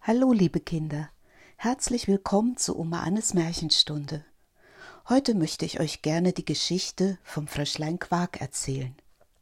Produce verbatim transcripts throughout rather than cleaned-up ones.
Hallo liebe Kinder, herzlich willkommen zu Oma Annes Märchenstunde. Heute möchte ich euch gerne die Geschichte vom Fröschlein Quak erzählen.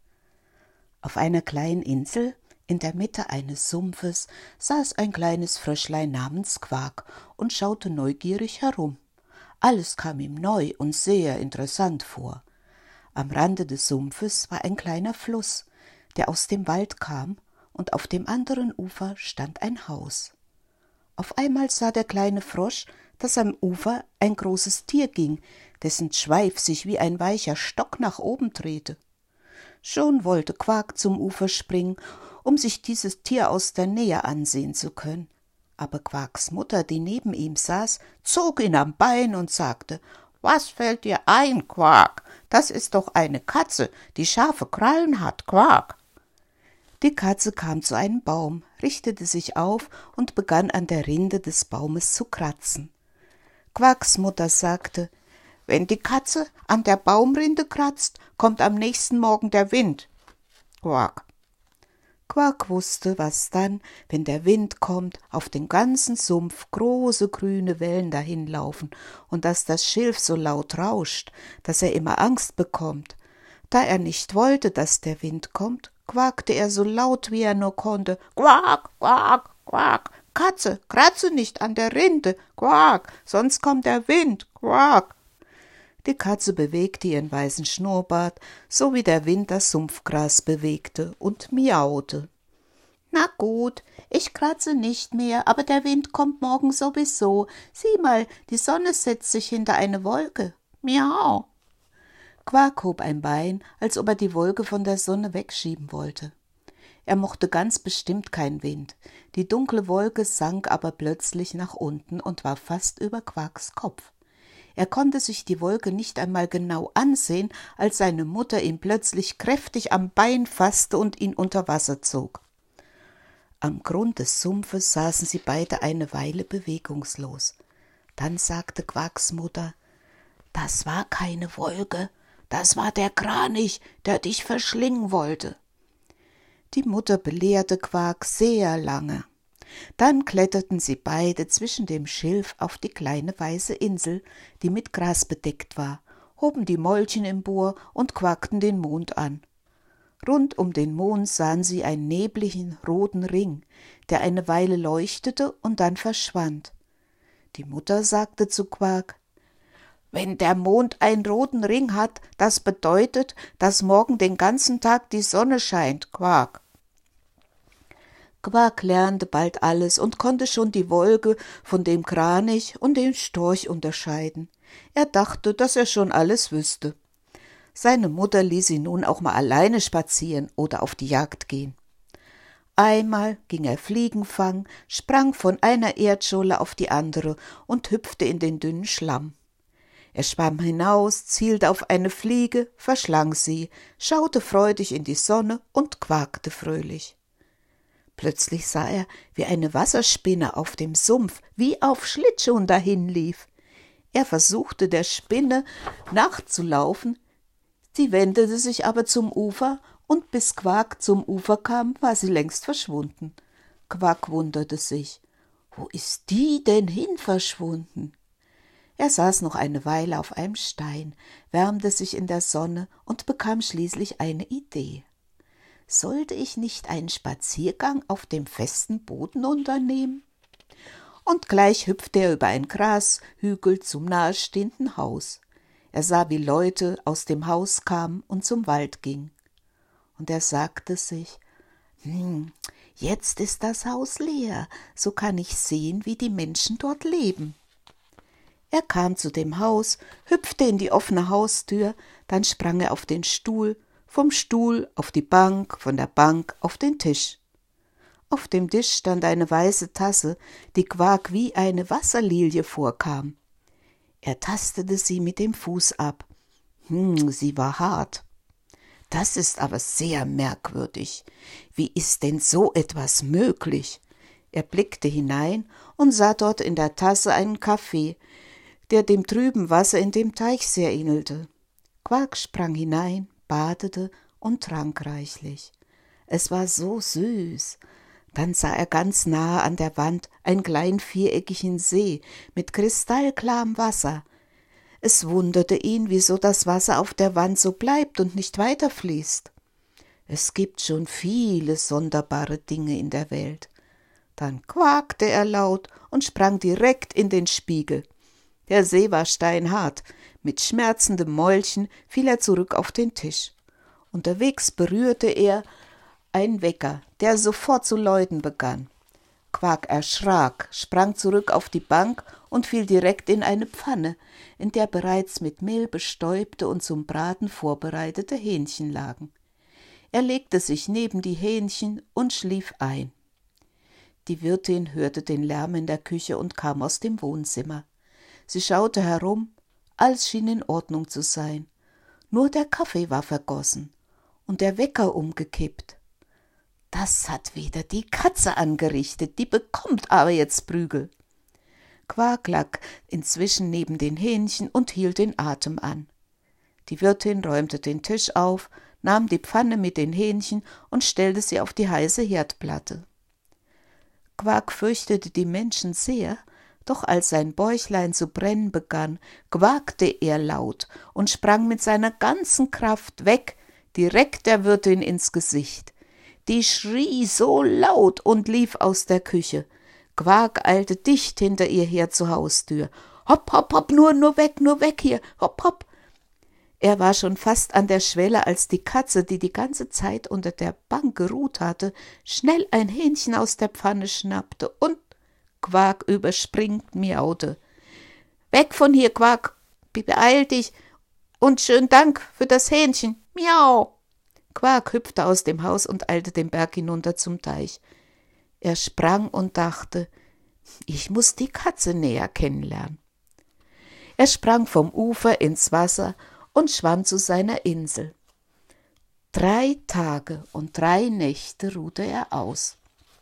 Auf einer kleinen Insel in der Mitte eines Sumpfes saß ein kleines Fröschlein namens Quak und schaute neugierig herum. Alles kam ihm neu und sehr interessant vor. Am Rande des Sumpfes war ein kleiner Fluss, der aus dem Wald kam, und auf dem anderen Ufer stand ein Haus. Auf einmal sah der kleine Frosch, dass am Ufer ein großes Tier ging, dessen Schweif sich wie ein weicher Stock nach oben drehte. Schon wollte Quak zum Ufer springen, um sich dieses Tier aus der Nähe ansehen zu können. Aber Quaks Mutter, die neben ihm saß, zog ihn am Bein und sagte: »Was fällt dir ein, Quak? Das ist doch eine Katze, die scharfe Krallen hat, Quak!« Die Katze kam zu einem Baum, richtete sich auf und begann an der Rinde des Baumes zu kratzen. Quaks Mutter sagte: »Wenn die Katze an der Baumrinde kratzt, kommt am nächsten Morgen der Wind.« Quak. Quak wusste, was dann, wenn der Wind kommt, auf den ganzen Sumpf große grüne Wellen dahinlaufen und dass das Schilf so laut rauscht, dass er immer Angst bekommt. Da er nicht wollte, dass der Wind kommt, quakte er so laut, wie er nur konnte: »Quak, quak, quak, Katze, kratze nicht an der Rinde, Quak, sonst kommt der Wind, Quak.« Die Katze bewegte ihren weißen Schnurrbart, so wie der Wind das Sumpfgras bewegte, und miaute. »Na gut, ich kratze nicht mehr, aber der Wind kommt morgen sowieso. Sieh mal, die Sonne setzt sich hinter eine Wolke. Miau!« Quak hob ein Bein, als ob er die Wolke von der Sonne wegschieben wollte. Er mochte ganz bestimmt keinen Wind. Die dunkle Wolke sank aber plötzlich nach unten und war fast über Quaks Kopf. Er konnte sich die Wolke nicht einmal genau ansehen, als seine Mutter ihn plötzlich kräftig am Bein fasste und ihn unter Wasser zog. Am Grund des Sumpfes saßen sie beide eine Weile bewegungslos. Dann sagte Quaks Mutter: »Das war keine Wolke, das war der Kranich, der dich verschlingen wollte.« Die Mutter belehrte Quak sehr lange. Dann kletterten sie beide zwischen dem Schilf auf die kleine weiße Insel, die mit Gras bedeckt war, hoben die Mäulchen empor und quakten den Mond an. Rund um den Mond sahen sie einen nebligen roten Ring, der eine Weile leuchtete und dann verschwand. Die Mutter sagte zu Quak: »Wenn der Mond einen roten Ring hat, das bedeutet, dass morgen den ganzen Tag die Sonne scheint, Quak.« Quak lernte bald alles und konnte schon die Wolke von dem Kranich und dem Storch unterscheiden. Er dachte, dass er schon alles wüsste. Seine Mutter ließ ihn nun auch mal alleine spazieren oder auf die Jagd gehen. Einmal ging er Fliegen fangen, sprang von einer Erdscholle auf die andere und hüpfte in den dünnen Schlamm. Er schwamm hinaus, zielte auf eine Fliege, verschlang sie, schaute freudig in die Sonne und quakte fröhlich. Plötzlich sah er, wie eine Wasserspinne auf dem Sumpf wie auf Schlittschuhen dahinlief. Er versuchte, der Spinne nachzulaufen, sie wendete sich aber zum Ufer, und bis Quak zum Ufer kam, war sie längst verschwunden. Quak wunderte sich: »Wo ist die denn hin verschwunden?« Er saß noch eine Weile auf einem Stein, wärmte sich in der Sonne und bekam schließlich eine Idee. »Sollte ich nicht einen Spaziergang auf dem festen Boden unternehmen?« Und gleich hüpfte er über einen Grashügel zum nahestehenden Haus. Er sah, wie Leute aus dem Haus kamen und zum Wald gingen. Und er sagte sich: »Hm, jetzt ist das Haus leer, so kann ich sehen, wie die Menschen dort leben.« Er kam zu dem Haus, hüpfte in die offene Haustür, dann sprang er auf den Stuhl, vom Stuhl auf die Bank, von der Bank auf den Tisch. Auf dem Tisch stand eine weiße Tasse, die Quak wie eine Wasserlilie vorkam. Er tastete sie mit dem Fuß ab. Hm, sie war hart. »Das ist aber sehr merkwürdig. Wie ist denn so etwas möglich?« Er blickte hinein und sah dort in der Tasse einen Kaffee, der dem trüben Wasser in dem Teich sehr ähnelte. Quak sprang hinein, badete und trank reichlich. Es war so süß. Dann sah er ganz nahe an der Wand einen kleinen viereckigen See mit kristallklarem Wasser. Es wunderte ihn, wieso das Wasser auf der Wand so bleibt und nicht weiterfließt. Es gibt schon viele sonderbare Dinge in der Welt. Dann quakte er laut und sprang direkt in den Spiegel. Der See war steinhart. Mit schmerzendem Mäulchen fiel er zurück auf den Tisch. Unterwegs berührte er einen Wecker, der sofort zu läuten begann. Quack erschrak, sprang zurück auf die Bank und fiel direkt in eine Pfanne, in der bereits mit Mehl bestäubte und zum Braten vorbereitete Hähnchen lagen. Er legte sich neben die Hähnchen und schlief ein. Die Wirtin hörte den Lärm in der Küche und kam aus dem Wohnzimmer. Sie schaute herum, alles schien in Ordnung zu sein. Nur der Kaffee war vergossen und der Wecker umgekippt. Das hat wieder die Katze angerichtet, die bekommt aber jetzt Prügel. Quack lag inzwischen neben den Hähnchen und hielt den Atem an. Die Wirtin räumte den Tisch auf, nahm die Pfanne mit den Hähnchen und stellte sie auf die heiße Herdplatte. Quack fürchtete die Menschen sehr, doch als sein Bäuchlein zu brennen begann, quakte er laut und sprang mit seiner ganzen Kraft weg, direkt der Wirtin ins Gesicht. Die schrie so laut und lief aus der Küche. Quack eilte dicht hinter ihr her zur Haustür. Hopp, hopp, hopp, nur, nur weg, nur weg hier, hopp, hopp. Er war schon fast an der Schwelle, als die Katze, die die ganze Zeit unter der Bank geruht hatte, schnell ein Hähnchen aus der Pfanne schnappte und Quack überspringt, miaute. Weg von hier, Quack, beeil dich und schönen Dank für das Hähnchen, miau. Quack hüpfte aus dem Haus und eilte den Berg hinunter zum Teich. Er sprang und dachte, ich muß die Katze näher kennenlernen. Er sprang vom Ufer ins Wasser und schwamm zu seiner Insel. Drei Tage und drei Nächte ruhte er aus.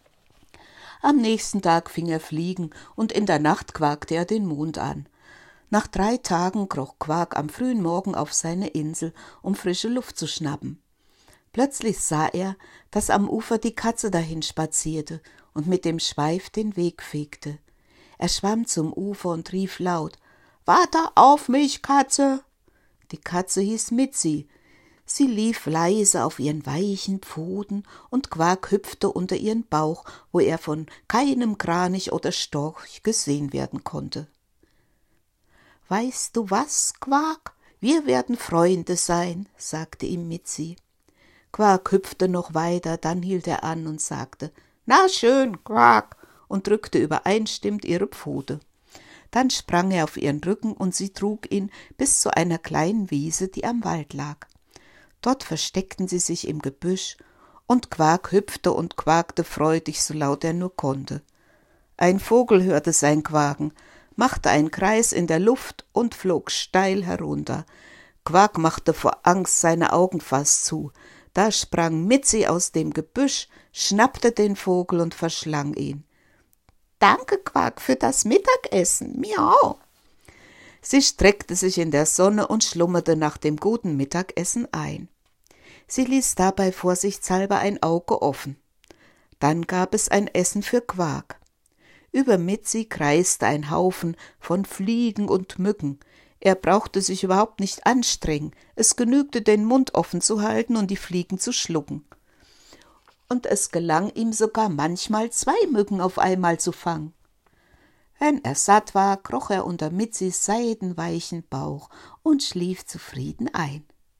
Am nächsten Tag fing er Fliegen und in der Nacht quakte er den Mond an. Nach drei Tagen kroch Quack am frühen Morgen auf seine Insel, um frische Luft zu schnappen. Plötzlich sah er, dass am Ufer die Katze dahin spazierte und mit dem Schweif den Weg fegte. Er schwamm zum Ufer und rief laut, »Warte auf mich, Katze!« Die Katze hieß Mitzi. Sie lief leise auf ihren weichen Pfoten und Quack hüpfte unter ihren Bauch, wo er von keinem Kranich oder Storch gesehen werden konnte. »Weißt du was, Quack? Wir werden Freunde sein«, sagte ihm Mitzi. Quack hüpfte noch weiter, dann hielt er an und sagte, »Na schön, Quack«, und drückte übereinstimmend ihre Pfote. Dann sprang er auf ihren Rücken und sie trug ihn bis zu einer kleinen Wiese, die am Wald lag. Dort versteckten sie sich im Gebüsch, und Quack hüpfte und quakte freudig, so laut er nur konnte. Ein Vogel hörte sein Quaken, machte einen Kreis in der Luft und flog steil herunter. Quack machte vor Angst seine Augen fast zu. Da sprang Mitzi aus dem Gebüsch, schnappte den Vogel und verschlang ihn. »Danke, Quack, für das Mittagessen, miau!« Sie streckte sich in der Sonne und schlummerte nach dem guten Mittagessen ein. Sie ließ dabei vorsichtshalber ein Auge offen. Dann gab es ein Essen für Quack. Über Mitzi kreiste ein Haufen von Fliegen und Mücken. Er brauchte sich überhaupt nicht anstrengen. Es genügte, den Mund offen zu halten und die Fliegen zu schlucken. Und es gelang ihm sogar manchmal, zwei Mücken auf einmal zu fangen. Wenn er satt war, kroch er unter Mitzis seidenweichen Bauch und schlief zufrieden ein.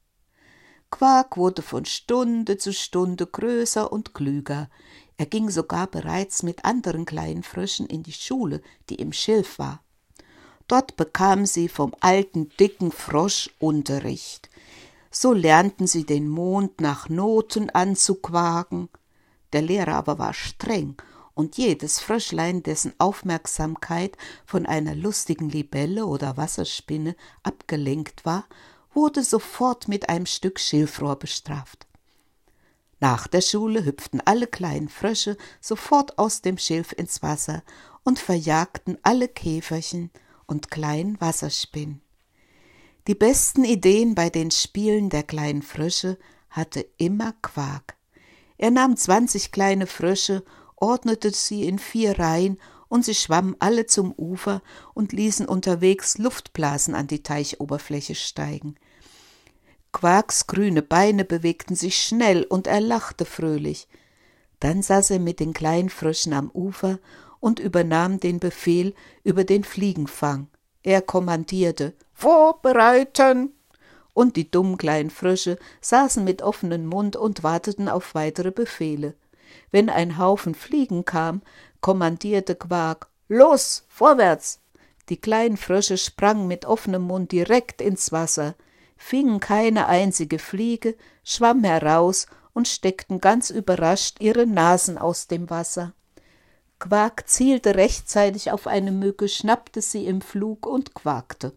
Quack wurde von Stunde zu Stunde größer und klüger. Er ging sogar bereits mit anderen kleinen Fröschen in die Schule, die im Schilf war. Dort bekamen sie vom alten, dicken Frosch Unterricht. So lernten sie den Mond nach Noten anzuquaken. Der Lehrer aber war streng, und jedes Fröschlein, dessen Aufmerksamkeit von einer lustigen Libelle oder Wasserspinne abgelenkt war, wurde sofort mit einem Stück Schilfrohr bestraft. Nach der Schule hüpften alle kleinen Frösche sofort aus dem Schilf ins Wasser und verjagten alle Käferchen und kleinen Wasserspinnen. Die besten Ideen bei den Spielen der kleinen Frösche hatte immer Quack. Er nahm zwanzig kleine Frösche ordnete sie in vier Reihen, und sie schwammen alle zum Ufer und ließen unterwegs Luftblasen an die Teichoberfläche steigen. Quaks grüne Beine bewegten sich schnell und er lachte fröhlich. Dann saß er mit den kleinen Fröschen am Ufer und übernahm den Befehl über den Fliegenfang. Er kommandierte: »Vorbereiten!« Und die dummen kleinen Frösche saßen mit offenem Mund und warteten auf weitere Befehle. Wenn ein Haufen Fliegen kam, kommandierte Quak: »Los, vorwärts!« Die kleinen Frösche sprangen mit offenem Mund direkt ins Wasser, fingen keine einzige Fliege, schwammen heraus und steckten ganz überrascht ihre Nasen aus dem Wasser. Quak zielte rechtzeitig auf eine Mücke, schnappte sie im Flug und quakte.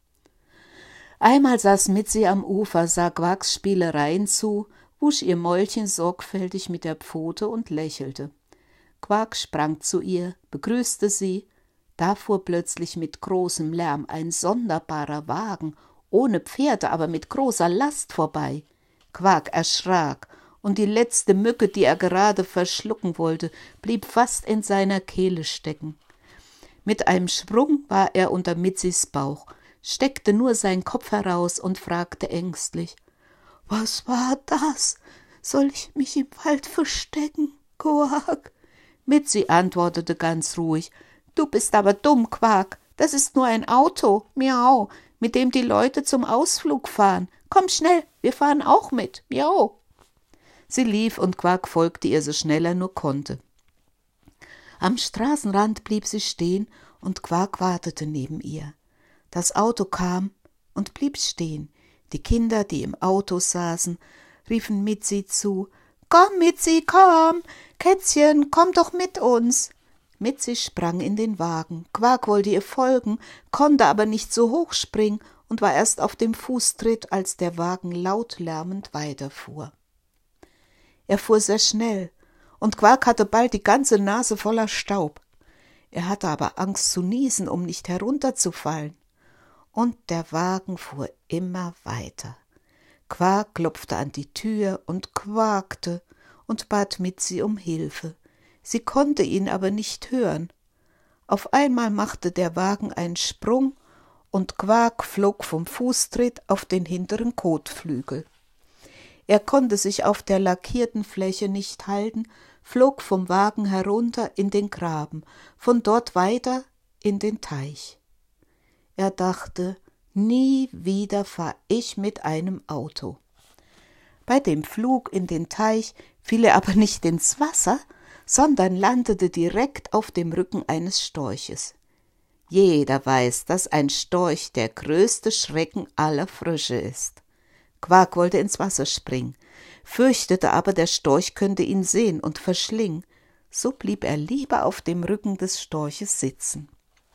Einmal saß Mitzi am Ufer, sah Quaks Spielereien zu, wusch ihr Mäulchen sorgfältig mit der Pfote und lächelte. Quak sprang zu ihr, begrüßte sie. Da fuhr plötzlich mit großem Lärm ein sonderbarer Wagen, ohne Pferde, aber mit großer Last vorbei. Quak erschrak, und die letzte Mücke, die er gerade verschlucken wollte, blieb fast in seiner Kehle stecken. Mit einem Sprung war er unter Mitzis Bauch, steckte nur seinen Kopf heraus und fragte ängstlich: »Was war das? Soll ich mich im Wald verstecken, Quak?« Mitzi antwortete ganz ruhig: »Du bist aber dumm, Quak. Das ist nur ein Auto, miau, mit dem die Leute zum Ausflug fahren. Komm schnell, wir fahren auch mit, miau.« Sie lief und Quak folgte ihr so schnell er nur konnte. Am Straßenrand blieb sie stehen und Quak wartete neben ihr. Das Auto kam und blieb stehen. Die Kinder, die im Auto saßen, riefen Mitzi zu: »Komm, Mitzi, komm! Kätzchen, komm doch mit uns!« Mitzi sprang in den Wagen. Quak wollte ihr folgen, konnte aber nicht so hoch springen und war erst auf dem Fußtritt, als der Wagen laut lärmend weiterfuhr. Er fuhr sehr schnell, und Quak hatte bald die ganze Nase voller Staub. Er hatte aber Angst zu niesen, um nicht herunterzufallen. Und der Wagen fuhr immer weiter. Quak klopfte an die Tür und quakte und bat Mitzi um Hilfe. Sie konnte ihn aber nicht hören. Auf einmal machte der Wagen einen Sprung und Quak flog vom Fußtritt auf den hinteren Kotflügel. Er konnte sich auf der lackierten Fläche nicht halten, flog vom Wagen herunter in den Graben, von dort weiter in den Teich. Er dachte: Nie wieder fahr ich mit einem Auto. Bei dem Flug in den Teich fiel er aber nicht ins Wasser, sondern landete direkt auf dem Rücken eines Storches. Jeder weiß, dass ein Storch der größte Schrecken aller Frösche ist. Quak wollte ins Wasser springen, fürchtete aber, der Storch könnte ihn sehen und verschlingen. So blieb er lieber auf dem Rücken des Storches sitzen.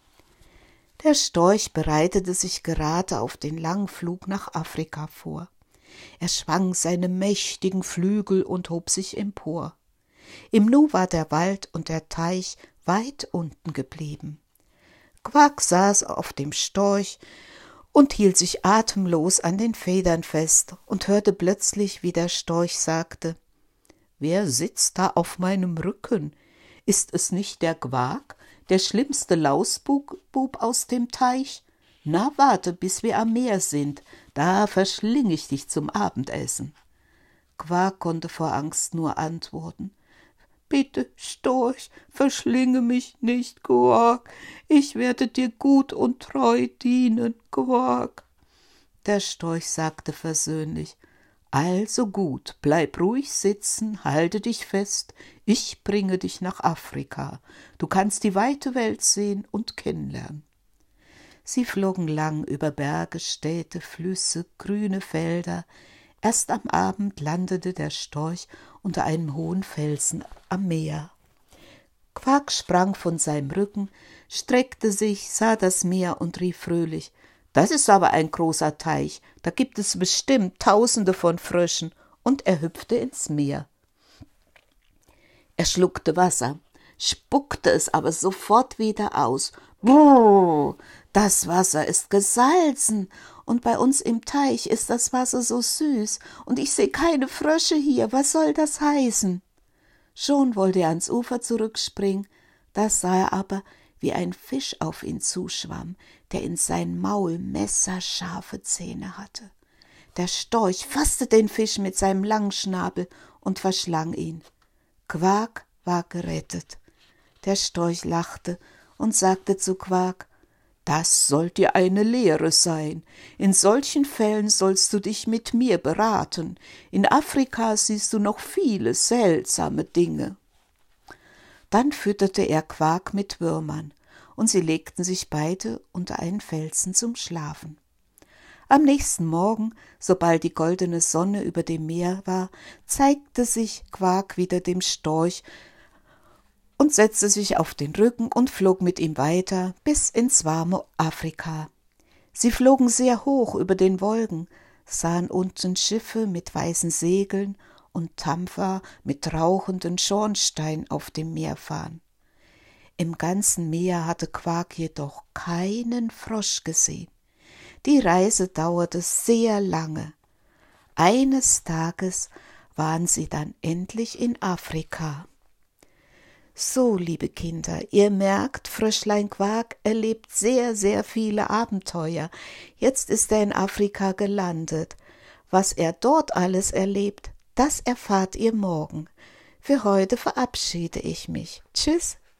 Der Storch bereitete sich gerade auf den langen Flug nach Afrika vor. Er schwang seine mächtigen Flügel und hob sich empor. Im Nu war der Wald und der Teich weit unten geblieben. Quak saß auf dem Storch und hielt sich atemlos an den Federn fest und hörte plötzlich, wie der Storch sagte: »Wer sitzt da auf meinem Rücken? Ist es nicht der Quak, der schlimmste Lausbub aus dem Teich? Na, warte, bis wir am Meer sind, da verschlinge ich dich zum Abendessen.« Quak konnte vor Angst nur antworten: »Bitte, Storch, verschlinge mich nicht, Quak. Ich werde dir gut und treu dienen, Quak.« Der Storch sagte versöhnlich: »Also gut, bleib ruhig sitzen, halte dich fest, ich bringe dich nach Afrika. Du kannst die weite Welt sehen und kennenlernen.« Sie flogen lang über Berge, Städte, Flüsse, grüne Felder. Erst am Abend landete der Storch unter einem hohen Felsen am Meer. Quak sprang von seinem Rücken, streckte sich, sah das Meer und rief fröhlich: »Das ist aber ein großer Teich, da gibt es bestimmt Tausende von Fröschen«, und er hüpfte ins Meer. Er schluckte Wasser, spuckte es aber sofort wieder aus. »Brrr, das Wasser ist gesalzen, und bei uns im Teich ist das Wasser so süß, und ich sehe keine Frösche hier, was soll das heißen?« Schon wollte er ans Ufer zurückspringen, da sah er aber, wie ein Fisch auf ihn zuschwamm, der in sein Maul messerscharfe Zähne hatte. Der Storch fasste den Fisch mit seinem langen Schnabel und verschlang ihn. Quack war gerettet. Der Storch lachte und sagte zu Quack: »Das soll dir eine Lehre sein. In solchen Fällen sollst du dich mit mir beraten. In Afrika siehst du noch viele seltsame Dinge.« Dann fütterte er Quack mit Würmern, und sie legten sich beide unter einen Felsen zum Schlafen. Am nächsten Morgen, sobald die goldene Sonne über dem Meer war, zeigte sich Quack wieder dem Storch und setzte sich auf den Rücken und flog mit ihm weiter bis ins warme Afrika. Sie flogen sehr hoch über den Wolken, sahen unten Schiffe mit weißen Segeln und Dampfer mit rauchenden Schornsteinen auf dem Meer fahren. Im ganzen Meer hatte Quack jedoch keinen Frosch gesehen. Die Reise dauerte sehr lange. Eines Tages waren sie dann endlich in Afrika. So, liebe Kinder, ihr merkt, Fröschlein Quack erlebt sehr, sehr viele Abenteuer. Jetzt ist er in Afrika gelandet. Was er dort alles erlebt, das erfahrt ihr morgen. Für heute verabschiede ich mich. Tschüss.